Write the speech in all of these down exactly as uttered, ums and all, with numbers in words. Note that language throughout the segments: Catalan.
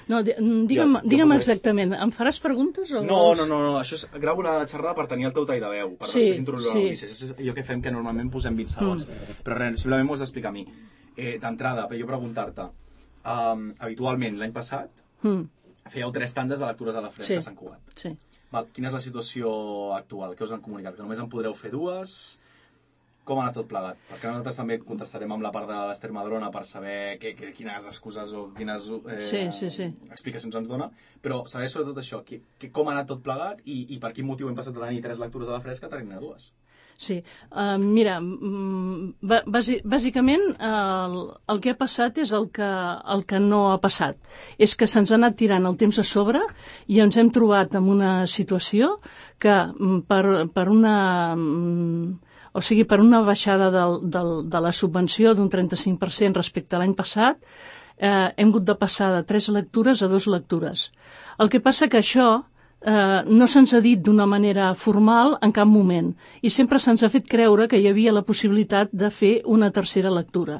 No, digue'm exactament, em faràs preguntes o... No, no, no, això és... Gravo una xerrada per tenir el teu tall de veu, per després introduir la notícia. És allò que fem que normalment posem vint segons. Però res, simplement m'ho has d'explicar a mi. D'entrada, jo preguntar-te, habitualment, l'any passat, fèieu tres tandes de lectures a la fresca a Sant Cugat. Sí. Quina és la situació actual? Què us han comunicat? Que només en podreu fer dues? Com ha anat tot plegat? Perquè nosaltres també contrastarem amb la part de l'Ester Madrona per saber quines excuses o quines explicacions ens dona, però saber sobretot això, com ha anat tot plegat i per quin motiu hem passat de tenir tres lectures a la fresca a tenir-ne dues. Sí, mira, bàsicament el que ha passat és el que no ha passat. És que se'ns ha anat tirant el temps a sobre i ens hem trobat en una situació que per una... O sigui, per una baixada de la subvenció d'un trenta-cinc per cent respecte a l'any passat, hem hagut de passar de tres lectures a dues lectures. El que passa que això no se'ns ha dit d'una manera formal en cap moment i sempre se'ns ha fet creure que hi havia la possibilitat de fer una tercera lectura.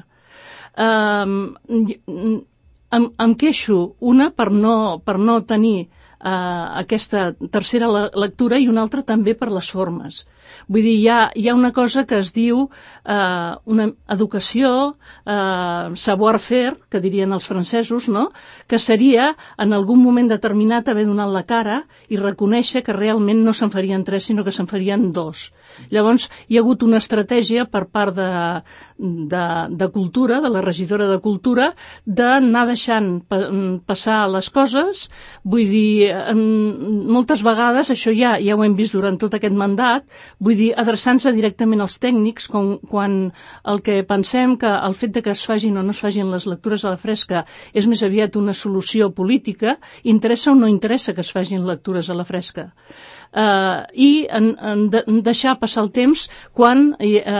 Em queixo, una, per no tenir aquesta tercera lectura i una altra també per les formes. Vull dir, hi ha una cosa que es diu una educació, savoir-faire, que dirien els francesos, no? Que seria en algun moment determinat haver donat la cara i reconèixer que realment no se'n farien tres, sinó que se'n farien dos. Llavors, hi ha hagut una estratègia per part de, de, de Cultura, de la regidora de Cultura, d'anar deixant passar les coses. Vull dir, moltes vegades, això ja, ja ho hem vist durant tot aquest mandat, vull dir, adreçant-se directament als tècnics, com, quan el que pensem que el fet de que es fagin o no es fagin les lectures a la fresca és més aviat una solució política, interessa o no interessa que es fagin lectures a la fresca. Uh, i en, en de, deixar passar el temps quan,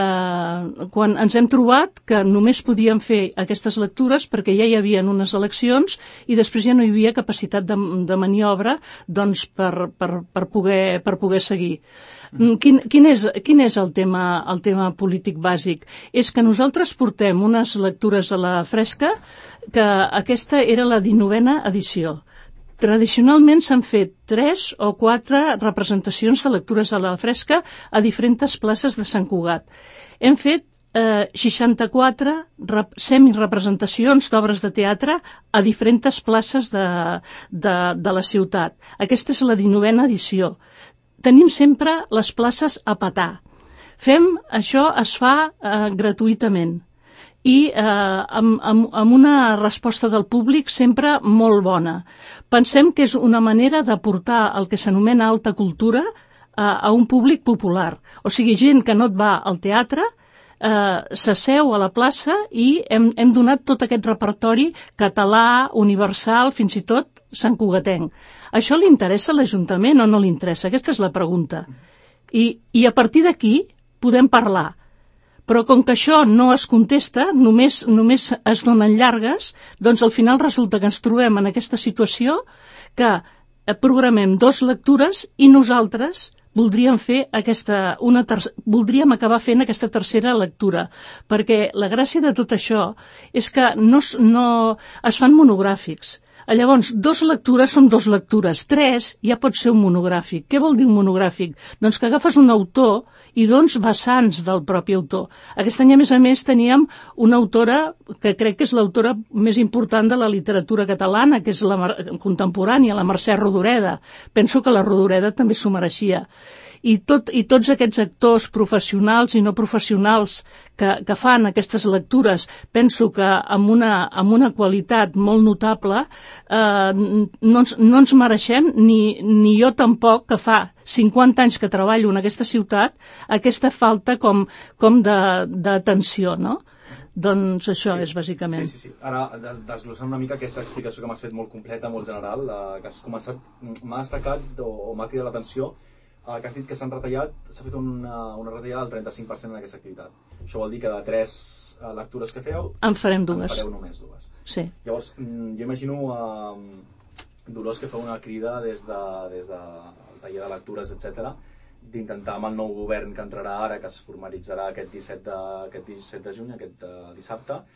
uh, quan ens hem trobat que només podíem fer aquestes lectures perquè ja hi havia unes eleccions i després ja no hi havia capacitat de, de maniobra doncs, per, per, per, poder, per poder seguir. Quin, quin, és, quin és el tema, el tema polític bàsic? És que nosaltres portem unes lectures a la fresca que aquesta era la dinovena edició. Tradicionalment s'han fet tres o quatre representacions de lectures a la fresca a diferents places de Sant Cugat. Hem fet eh, seixanta-quatre semirepresentacions d'obres de teatre a diferents places de, de, de la ciutat. Aquesta és la dinovena edició. Tenim sempre les places a petar. Fem, això es fa eh, gratuïtament. i eh, amb, amb, amb una resposta del públic sempre molt bona. Pensem que és una manera de portar el que s'anomena alta cultura a, a un públic popular. O sigui, gent que no et va al teatre, eh, s'asseu a la plaça i hem, hem donat tot aquest repertori català, universal, fins i tot santcugatenc. Això li interessa a l'Ajuntament o no li interessa? Aquesta és la pregunta. I, i a partir d'aquí podem parlar. Però com que això no es contesta, només, només es donen llargues, doncs al final resulta que ens trobem en aquesta situació que programem dos lectures i nosaltres voldríem fer aquesta, una ter voldríem acabar fent aquesta tercera lectura, perquè la gràcia de tot això és que no, no es fan monogràfics. Llavors, dos lectures són dos lectures, tres ja pot ser un monogràfic. Què vol dir un monogràfic? Doncs que agafes un autor i doncs vessants del propi autor. Aquest any, a més a més, teníem una autora que crec que és l'autora més important de la literatura catalana, que és la contemporània, la Mercè Rodoreda. Penso que la Rodoreda també s'ho mereixia. I, tot, i tots aquests actors professionals i no professionals que, que fan aquestes lectures, penso que amb una, amb una qualitat molt notable, eh, no, ens, no ens mereixem, ni, ni jo tampoc, que fa cinquanta anys que treballo en aquesta ciutat, aquesta falta com, com d'atenció, no? Doncs això sí, és bàsicament. Sí, sí, sí. Ara, des, desglossant una mica aquesta explicació que m'has fet molt completa, molt general, eh, que has començat, m'ha destacat o, o m'ha cridat l'atenció, eh, que has dit que s'han retallat, s'ha fet una, una retallada del trenta-cinc per cent en aquesta activitat. Això vol dir que de tres eh, lectures que feu, en farem dues. En fareu només dues. Sí. Llavors, jo imagino, eh, Dolors, que fa una crida des de, des de el taller de lectures, etcètera, d'intentar amb el nou govern que entrarà ara, que es formalitzarà aquest disset de, aquest disset de juny, aquest uh, dissabte,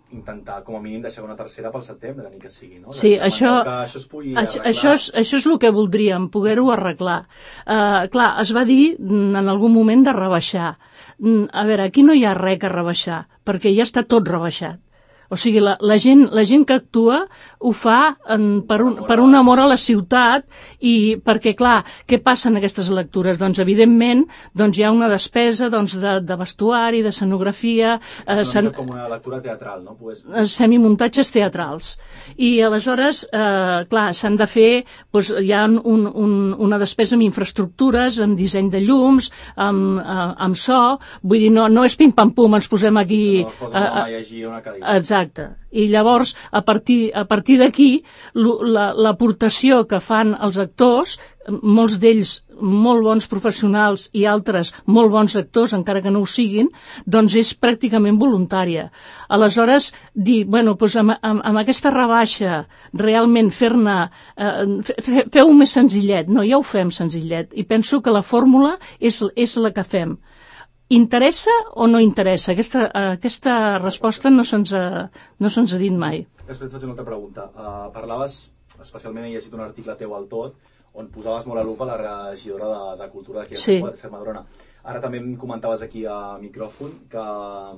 intentar, com a mínim, deixar una tercera pel setembre, ni que sigui, no? Sí, això, que això es pugui això, arreglar. això, és, això és el que voldríem, poder-ho arreglar. Uh, clar, es va dir en algun moment de rebaixar. A veure, aquí no hi ha res a rebaixar, perquè ja està tot rebaixat. O sigui, la, la, gent, la gent que actua ho fa en, per, un, per un amor a la ciutat i perquè, clar, què passa en aquestes lectures? Doncs, evidentment, doncs, hi ha una despesa doncs, de, de vestuari, de escenografia... És una mica com una lectura teatral, no? Pues... Semimuntatges teatrals. I, aleshores, eh, clar, s'han de fer... Doncs, hi ha un, un, una despesa amb infraestructures, amb disseny de llums, amb, amb so... Vull dir, no, no és pim-pam-pum, ens posem aquí... No, es posa a, a llegir una cadira. Exacte. Exacte. I llavors, a partir, a partir d'aquí, l'aportació la, que fan els actors, molts d'ells molt bons professionals i altres molt bons actors, encara que no ho siguin, doncs és pràcticament voluntària. Aleshores, dir, bueno, doncs amb, amb, amb aquesta rebaixa, realment fer-ne, eh, feu-ho més senzillet. No, ja ho fem senzillet. I penso que la fórmula és, és la que fem. Interessa o no interessa? Aquesta, aquesta resposta no se'ns ha, no se'ns ha dit mai. Després et faig una altra pregunta. Uh, parlaves, especialment he llegit un article teu al Tot, on posaves molt a lupa la regidora de, de Cultura d'aquí a sí. Extremadura. Ara també em comentaves aquí a micròfon que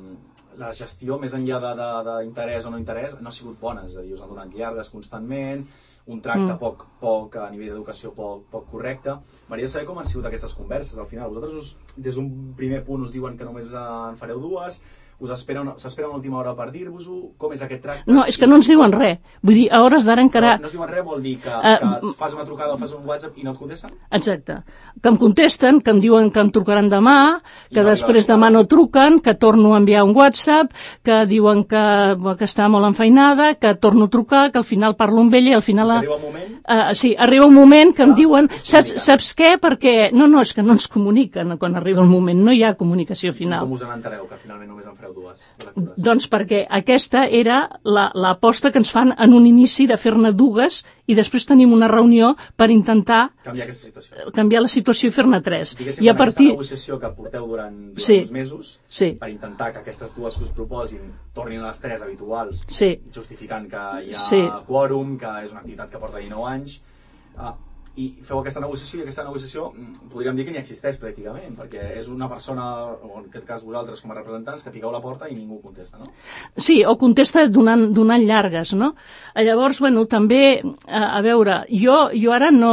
la gestió, més enllà d'interès o no interès, no ha sigut bona. És a dir, us han donat llargues constantment, un tracte mm. poc, poc, a nivell d'educació poc, poc correcte. M'agradaria saber com han sigut aquestes converses. Al final, vosaltres us, des d'un primer punt us diuen que només en fareu dues, us s'espera una última hora per dir-vos-ho, com és aquest tracte? No, és que no ens diuen res. Vull dir, a hores d'ara encara... No, no es diuen res vol dir que, uh, que fas una trucada o fas un WhatsApp i no et contesten? Exacte. Que em contesten, que em diuen que em trucaran demà, que no després demà no truquen, que torno a enviar un WhatsApp, que diuen que, que està molt enfeinada, que torno a trucar, que al final parlo amb ella i al final... És arriba un moment? Uh, sí, arriba un moment que ah, em diuen... Saps, saps què? Perquè... No, no, és que no ens comuniquen quan arriba el moment. No hi ha comunicació final. Com us en entereu, que finalment només en fareu dues? Doncs perquè aquesta era l'aposta que ens fan en un inici de fer-ne dues i després tenim una reunió per intentar canviar aquesta situació. Canviar la situació i fer-ne tres. Diguéssim, I a partir... aquesta negociació que porteu durant, durant sí. uns mesos sí. per intentar que aquestes dues que us proposin tornin a les tres habituals, sí. justificant que hi ha sí. quòrum, que és una activitat que porta dinou anys, ah, i feu aquesta negociació, i aquesta negociació podríem dir que ni existeix pràcticament, perquè és una persona, o en aquest cas vosaltres com a representants, que piqueu la porta i ningú contesta, no? Sí, o contesta donant, donant llargues, no? Llavors, bueno, també, a, a veure, jo, jo ara no,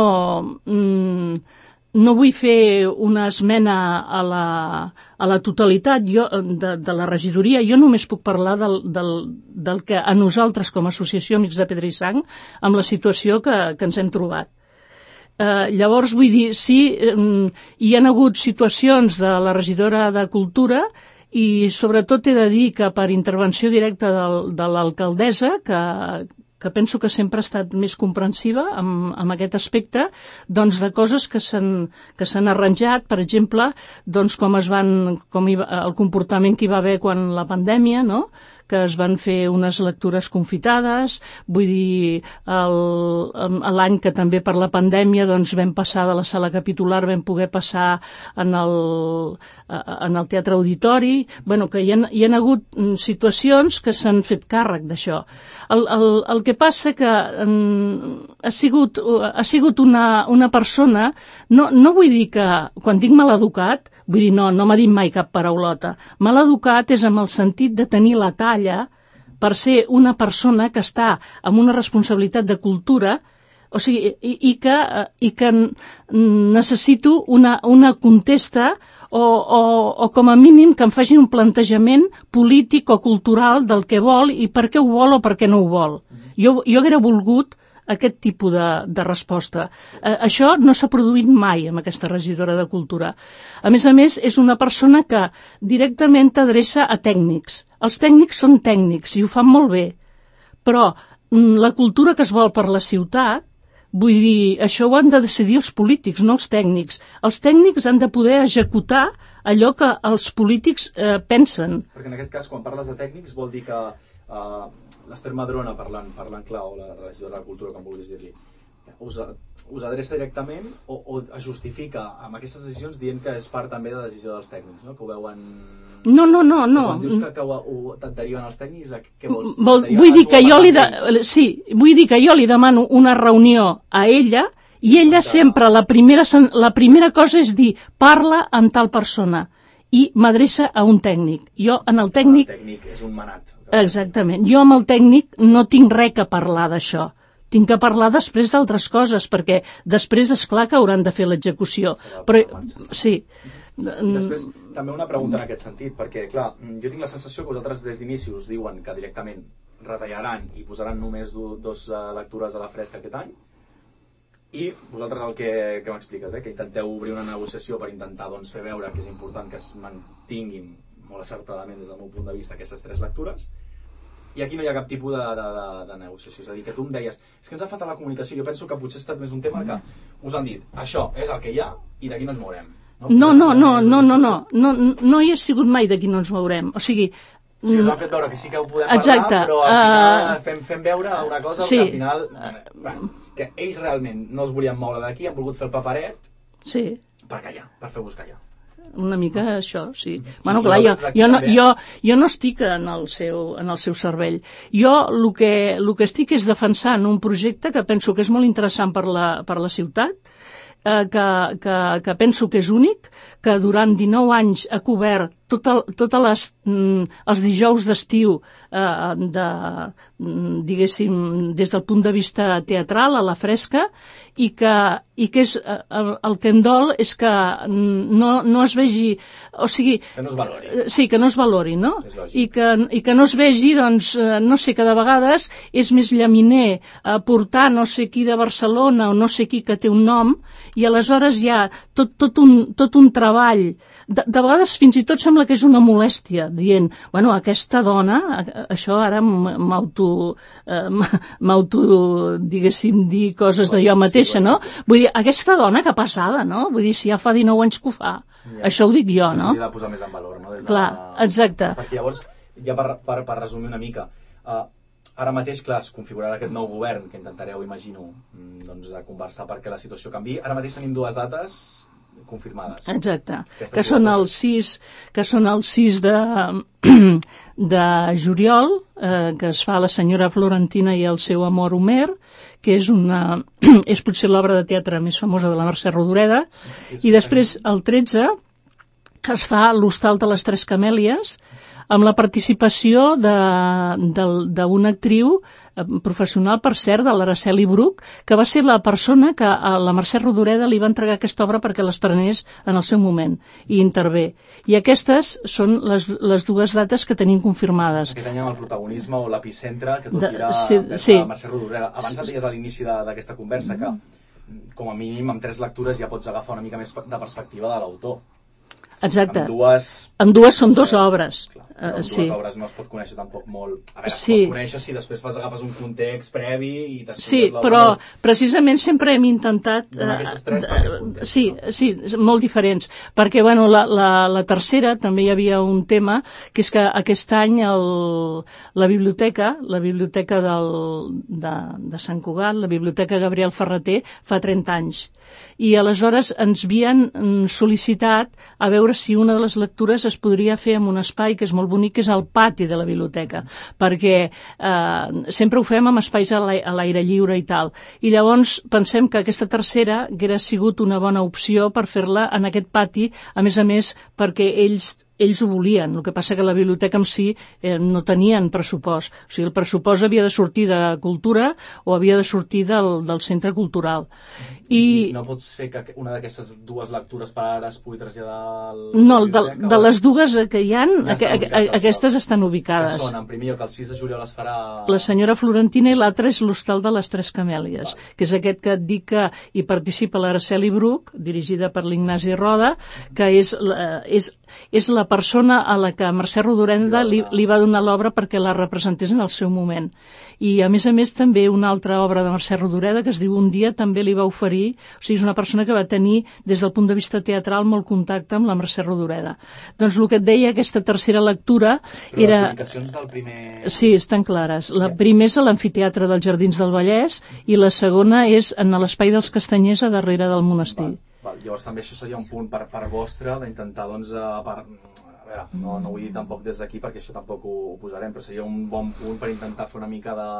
mm, no vull fer una esmena a la, a la totalitat jo, de, de la regidoria, jo només puc parlar del, del, del que a nosaltres com a Associació Amics de Pedra i Sang, amb la situació que, que ens hem trobat. Uh, llavors, vull dir, sí, um, hi ha hagut situacions de la regidora de Cultura i sobretot he de dir que per intervenció directa del, de l'alcaldessa, que, que penso que sempre ha estat més comprensiva amb, amb aquest aspecte, doncs de coses que s'han que s'han arranjat, per exemple, doncs com es van, com hi va, el comportament que hi va haver quan la pandèmia, no?, que es van fer unes lectures confitades, vull dir, l'any que també per la pandèmia doncs vam passar de la sala capitular, vam poder passar en el, en el teatre auditori, bueno, que hi ha, hi ha hagut situacions que s'han fet càrrec d'això. El, el, el que passa que um, ha sigut, ha sigut una, una persona, no, no vull dir que, quan dic maleducat, vull dir, no, no m'ha dit mai cap paraulota. Maleducat és amb el sentit de tenir la talla per ser una persona que està amb una responsabilitat de cultura, o sigui, i, i, que, i que necessito una, una contesta o, o, o com a mínim que em faci un plantejament polític o cultural del que vol i per què ho vol o per què no ho vol. Jo, jo haguera volgut aquest tipus de, de resposta. Eh, això no s'ha produït mai amb aquesta regidora de Cultura. A més a més, és una persona que directament t'adreça a tècnics. Els tècnics són tècnics i ho fan molt bé, però la cultura que es vol per la ciutat, vull dir, això ho han de decidir els polítics, no els tècnics. Els tècnics han de poder executar allò que els polítics eh, pensen. Perquè en aquest cas, quan parles de tècnics, vol dir que Uh, l'Ester Madrona, parlant, parlant clar, o la regidora de Cultura, com vulguis dir-li, us, us adreça directament o, o es justifica amb aquestes decisions dient que és part també de decisió dels tècnics, no? Que ho veuen... No, no, no, no. Quan dius que, que ho, ho, et deriven els tècnics, què vols? Vol, vull dir que jo li de, sí, vull dir que jo li demano una reunió a ella i ella sempre, la primera, la primera cosa és dir, parla amb tal persona i m'adreça a un tècnic. Jo en el tècnic... El tècnic és un manat. Exactament. Jo amb el tècnic no tinc res a parlar d'això. Tinc que parlar després d'altres coses, perquè després és clar que hauran de fer l'execució. Però, sí... Després, també una pregunta en aquest sentit, perquè, clar, jo tinc la sensació que vosaltres des d'inici us diuen que directament retallaran i posaran només do, dos uh, lectures a la fresca aquest any, i vosaltres el que, que m'expliques, eh? Que intenteu obrir una negociació per intentar doncs, fer veure que és important que es mantinguin molt acertadament des del meu punt de vista aquestes tres lectures, i aquí no hi ha cap tipus de, de, de, de negociació. És a dir, que tu em deies, és que ens ha faltat la comunicació, jo penso que potser ha estat més un tema que us han dit, això és el que hi ha i d'aquí no ens mourem. No, no, no, no, no, no, no, no hi ha sigut mai d'aquí no ens veurem. O sigui... Sí, us han fet veure que sí que ho podem exacte, parlar, però al final uh, fem, fem veure una cosa sí, que al final... Uh, que ells realment no es volien moure d'aquí, han volgut fer el paperet sí. per callar, per fer-vos callar. Una mica això, sí. Bueno, clar, jo, jo, no, jo, jo no estic en el seu, en el seu cervell. Jo el que, el que estic és defensant un projecte que penso que és molt interessant per la, per la ciutat, eh, que, que, que penso que és únic, que durant dinou anys ha cobert tot el, totes les, mm, els dijous d'estiu, eh, de, diguéssim, des del punt de vista teatral, a la fresca, i que, i que és, el, el que em dol és que no, no es vegi, o sigui... Que no es valori. Sí, que no es valori, no? I que, i que no es vegi, doncs, no sé, que de vegades és més llaminer eh, portar no sé qui de Barcelona o no sé qui que té un nom, i aleshores hi ha tot, tot, un, tot un treball. De, de vegades fins i tot sembla que és una molèstia, dient, bueno, aquesta dona, això ara m'auto, eh, m'auto, diguéssim, dir coses de jo mateixa, no? Vull dir, aquesta dona que passada, no? Vull dir, si ja fa dinou anys que ho fa. Ja. Això ho dic jo, no? S'hauria de posar més en valor, no? Des de clar, la... exacte. Perquè llavors, ja per, per, per resumir una mica, uh, ara mateix, clar, es configurarà aquest nou govern que intentareu, imagino, doncs, a conversar perquè la situació canvi. Ara mateix tenim dues dates confirmades. Exacte, que són el sis, que són el sis de, de juliol, eh, que es fa La senyora Florentina i el seu amor Homer, que és una és potser l'obra de teatre més famosa de la Mercè Rodoreda, i després el tretze, que es fa L'hostal de les Tres Camèlies, amb la participació d'una actriu professional, per cert, de l'Araceli Bruch, que va ser la persona que a la Mercè Rodoreda li va entregar aquesta obra perquè l'estrenés en el seu moment, i intervé. I aquestes són les, les dues dates que tenim confirmades. Aquest any amb el protagonisme o l'epicentre que tot de, gira sí, vers sí. la Mercè Rodoreda. Abans et deies a l'inici d'aquesta conversa que, com a mínim, amb tres lectures ja pots agafar una mica més de perspectiva de l'autor. Exacte. Amb dues... Amb dues són dues obres. Clar, però amb uh, sí. dues obres no es pot conèixer tampoc molt... A veure, sí. es pot conèixer si després fas, agafes un context previ i t'estudies sí, l'obra. Però precisament sempre hem intentat... Donar aquestes tres per aquest context. Sí, sí, molt diferents. Perquè, bueno, la, la, la tercera també hi havia un tema, que és que aquest any el, la biblioteca, la biblioteca del, de, de Sant Cugat, la biblioteca Gabriel Ferrater, fa trenta anys. I aleshores ens havien sol·licitat a veure si una de les lectures es podria fer en un espai que és molt bonic, que és el pati de la biblioteca, perquè eh, sempre ho fem amb espais a l'aire lliure i tal. I llavors pensem que aquesta tercera hauria sigut una bona opció per fer-la en aquest pati, a més a més perquè ells ells ho volien, el que passa que la biblioteca en si eh, no tenien pressupost. O sigui, el pressupost havia de sortir de cultura o havia de sortir del, del centre cultural. I no pot ser que una d'aquestes dues lectures per ara es pugui traslladar al... No, de, de les dues que hi ha, ja estan ubicats, aquestes estan ubicades. Que són, en primer lloc, el sis de juliol es farà... La senyora Florentina, i l'altra és l'hostal de les Tres Camèlies, vale. Que és aquest que et dic que hi participa l'Araceli Bruch, dirigida per l'Ignasi Roda, que és, és, és la la persona a la que Mercè Rodoreda li, li va donar l'obra perquè la representés en el seu moment. I, a més a més, també una altra obra de Mercè Rodoreda, que es diu Un dia, també li va oferir, o sigui, és una persona que va tenir, des del punt de vista teatral, molt contacte amb la Mercè Rodoreda. Doncs el que et deia, aquesta tercera lectura Però era... les ubicacions del primer... Sí, estan clares. La primera és a l'amfiteatre dels Jardins del Vallès i la segona és en l'Espai dels Castanyers, a darrere del monestir. Val, val. Llavors també això seria un punt per part vostre d'intentar, doncs, a part... A veure, no, no vull dir tampoc des d'aquí perquè això tampoc ho, ho posarem, però seria un bon punt per intentar fer una mica de,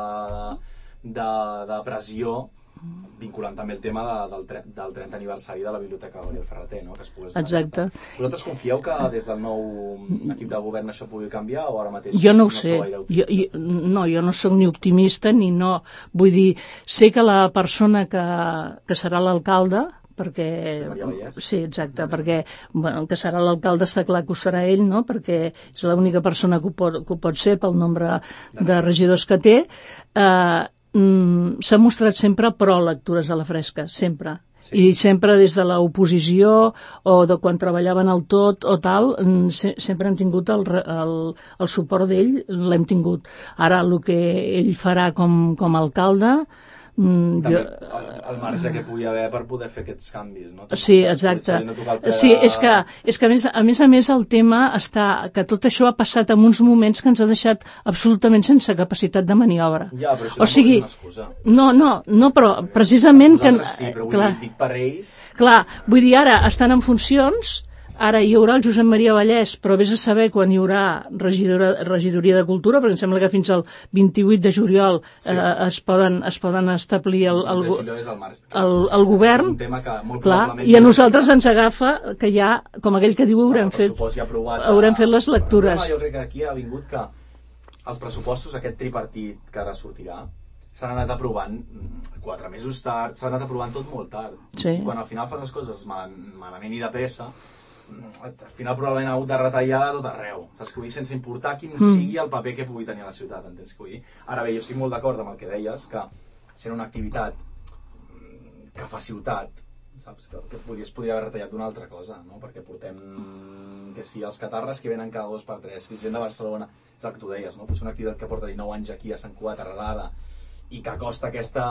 de, de pressió vinculant també el tema de, del, tre, del trentè aniversari de la Biblioteca Gabriel Ferrater, no? Que es pogués Exacte. Vosaltres confieu que des del nou equip de govern això pugui canviar o ara mateix jo no ho no sé, jo, jo, no, jo no sóc ni optimista ni no, vull dir, sé que la persona que, que serà l'alcalde perquè... Sí, exacte, perquè bueno, que serà l'alcalde està clar que ho serà ell, no? Perquè és l'única persona que ho, pot, que ho pot ser pel nombre de regidors que té. Eh, mm, s'ha mostrat sempre pro lectures a la fresca, sempre. Sí. I sempre des de l'oposició o de quan treballaven al tot o tal, se, sempre hem tingut el, el, el suport d'ell, l'hem tingut. Ara, el que ell farà com, com a alcalde... Mm, també jo... el, el marge que pugui haver per poder fer aquests canvis, no? Sí, exacte. Sí, és que, és que a, més, a més a més el tema està que tot això ha passat en uns moments que ens ha deixat absolutament sense capacitat de maniobra. Ja, però això o sigui, és una excusa. No, no, no, però precisament... Que, sí, però vull clar, dir, dic per ells... Clar, vull dir, ara estan en funcions... Ara hi haurà el Josep Maria Vallès, però vés a saber quan hi haurà regidora, regidoria de cultura, perquè em sembla que fins al vint-i-vuit de juliol sí. eh, es, poden, es poden establir el, el, el, el, el govern. És un tema que molt clar, i a nosaltres ens agafa que ja, com aquell que diu, haurem, fet, ja aprovat, haurem fet les lectures. Jo crec que aquí ha vingut que els pressupostos, aquest tripartit que ara sortirà, s'han anat aprovant quatre mesos tard, s'han anat aprovant tot molt tard. Sí. I quan al final fas les coses mal, malament i de pressa, al final probablement ha hagut de retallar a tot arreu, saps que vull dir, sense importar quin mm. sigui el paper que pugui tenir a la ciutat, entens que vull dir? Ara bé, jo estic molt d'acord amb el que deies, que sent una activitat que fa ciutat, saps, que, que es podria haver retallat d'una altra cosa, no? Perquè portem, que sí, els catarres que venen cada dos per tres, que gent de Barcelona, és el que tu deies, no? Potser una activitat que porta dinou anys aquí a Sant Cugat arrelada, i que costa aquesta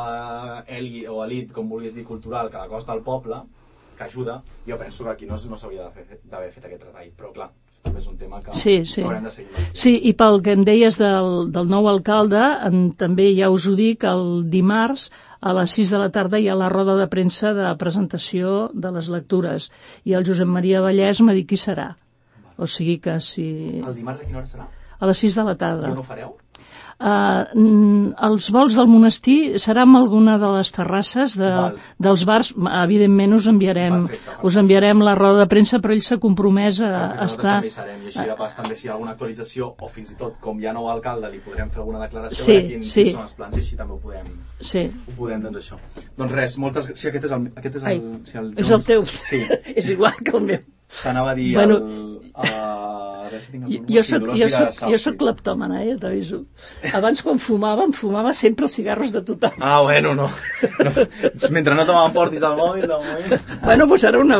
eli o elit, com vulguis dir, cultural, que la costa al poble, que ajuda, jo penso que aquí no, no s'hauria d'haver fet aquest retall, però clar, també és un tema que sí, sí. haurem de seguir. Sí, i pel que em deies del, del nou alcalde, en, també ja us ho dic, el dimarts a les sis de la tarda hi ha la roda de premsa de presentació de les lectures, i el Josep Maria Vallès m'ha dit qui serà. Vale. O sigui que si... El dimarts a quina hora serà? A les sis de la tarda. I on ho fareu? Uh, els vols del monestir serà en alguna de les terrasses de, dels bars. Evidentment us enviarem perfecte, perfecte. us enviarem la roda de premsa, però ell s'ha compromès a, perfecte, a estar també hi serem, i així de pas també si hi ha alguna actualització o fins i tot com hi ha nou alcalde li podrem fer alguna declaració sí, de quins sí. són els plans i així també ho podem sí. ho podem, doncs això doncs res, moltes, si aquest és el, aquest és el, Ai, si el, és el teu sí. és igual que el meu t'anava a dir bueno, el, uh, si jo soc, jo soc, jo soc cleptòmana, eh, t'aviso. Abans quan fumava, em fumava sempre els cigarros de tothom. Ah, bueno, no. no. Mentre no te m'emportis el mòbil, de moment... Bueno, doncs ara una